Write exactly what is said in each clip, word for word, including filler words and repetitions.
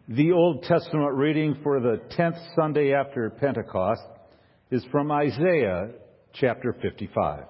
The Old Testament reading for the tenth Sunday after Pentecost is from Isaiah chapter fifty-five.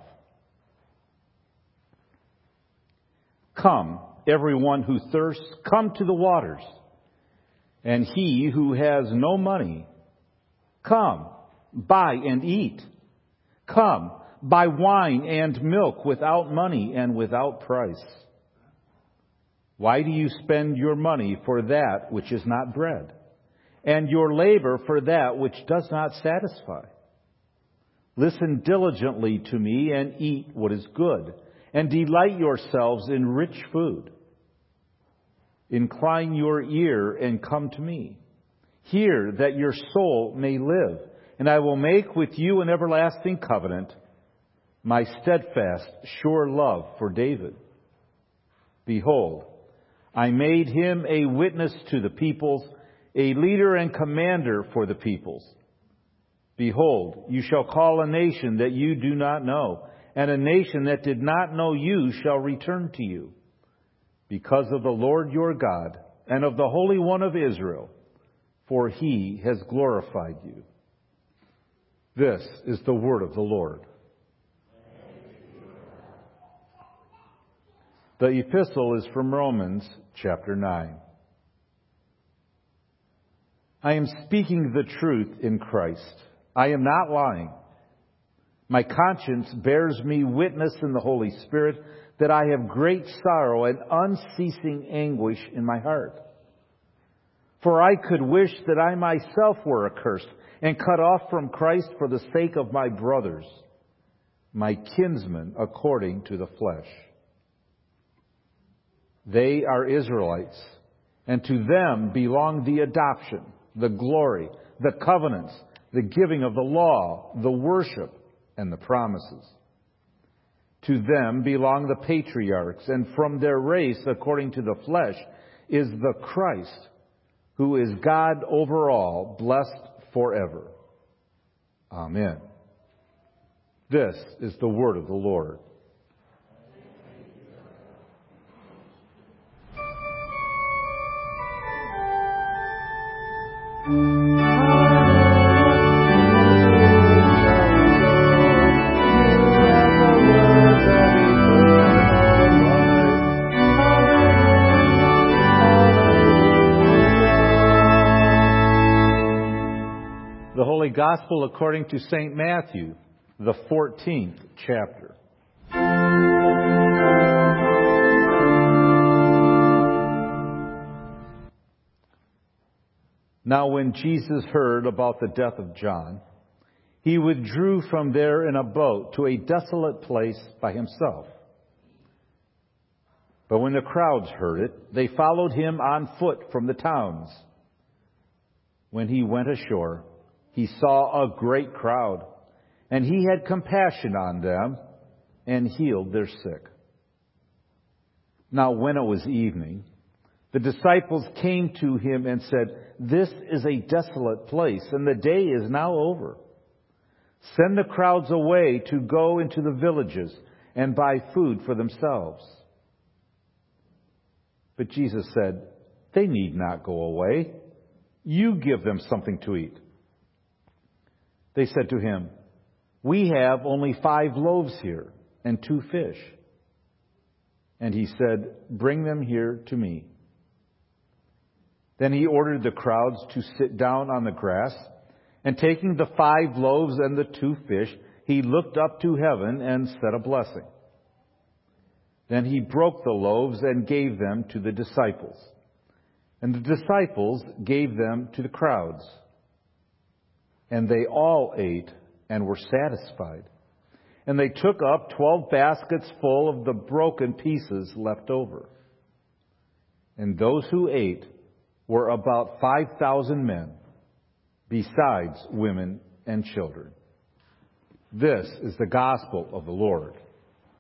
Come, everyone who thirsts, come to the waters. And he who has no money, come, buy and eat. Come, buy wine and milk without money and without price. Why do you spend your money for that which is not bread, and your labor for that which does not satisfy? Listen diligently to me and eat what is good, and delight yourselves in rich food. Incline your ear and come to me. Hear that your soul may live, and I will make with you an everlasting covenant, my steadfast, sure love for David. Behold, I made him a witness to the peoples, a leader and commander for the peoples. Behold, you shall call a nation that you do not know, and a nation that did not know you shall return to you, because of the Lord your God and of the Holy One of Israel, for he has glorified you. This is the word of the Lord. The epistle is from Romans chapter nine. I am speaking the truth in Christ. I am not lying. My conscience bears me witness in the Holy Spirit that I have great sorrow and unceasing anguish in my heart. For I could wish that I myself were accursed and cut off from Christ for the sake of my brothers, my kinsmen according to the flesh. They are Israelites, and to them belong the adoption, the glory, the covenants, the giving of the law, the worship, and the promises. To them belong the patriarchs, and from their race, according to the flesh, is the Christ, who is God over all, blessed forever. Amen. This is the word of the Lord. The Holy Gospel according to Saint Matthew, the fourteenth chapter. Now when Jesus heard about the death of John, he withdrew from there in a boat to a desolate place by himself. But when the crowds heard it, they followed him on foot from the towns. When he went ashore, he saw a great crowd, and he had compassion on them and healed their sick. Now when it was evening, the disciples came to him and said, "This is a desolate place, and the day is now over. Send the crowds away to go into the villages and buy food for themselves." But Jesus said, "They need not go away. You give them something to eat." They said to him, "We have only five loaves here and two fish." And he said, "Bring them here to me." Then he ordered the crowds to sit down on the grass, and taking the five loaves and the two fish, he looked up to heaven and said a blessing. Then he broke the loaves and gave them to the disciples, and the disciples gave them to the crowds. And they all ate and were satisfied. And they took up twelve baskets full of the broken pieces left over. And those who ate were about five thousand men, besides women and children. This is the gospel of the Lord.